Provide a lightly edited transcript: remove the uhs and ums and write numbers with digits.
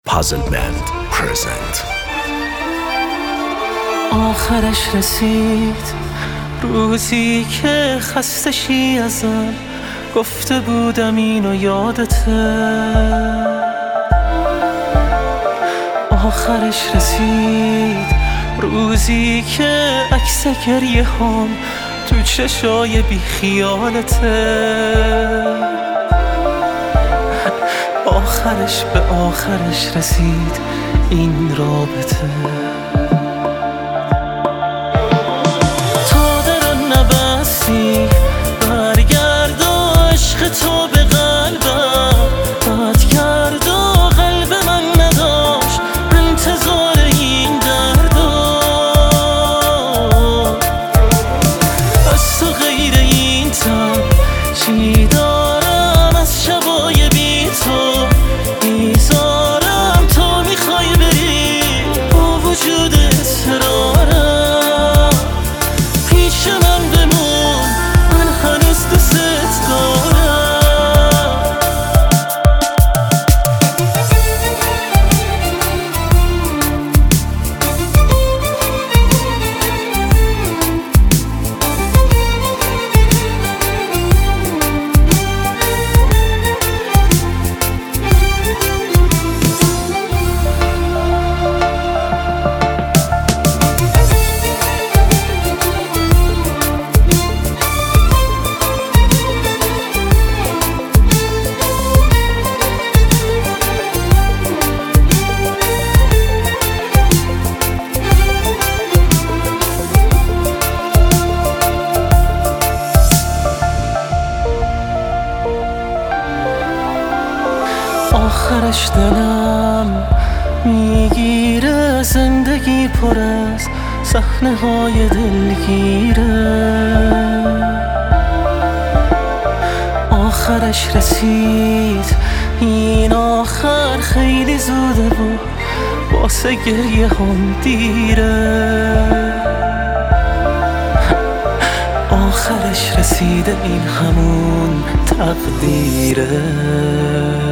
Puzzle Band present. آخرش رسید روزی که خسته شی ازم، گفته بودم اینو یادته. آخرش رسید روزی که عکس گریه هم تو چشای بی خیالته. آخرش به آخرش رسید این رابطه. تا درم نبستی برگرد و عشق تو به قلبم بد کرد و قلب من نداشت انتظار این دردا. از تو غیر این تن چی دارم از شبای بی تو میذارم تا میخوای بری با وجود اصرارم. پیش من بمون من هنوز دوست دارم. آخرش دلم میگیره، زندگی پر از صحنه های دلگیره. آخرش رسید این آخر خیلی زوده و واسه گریه هم دیره. آخرش رسیده این همون تقدیره.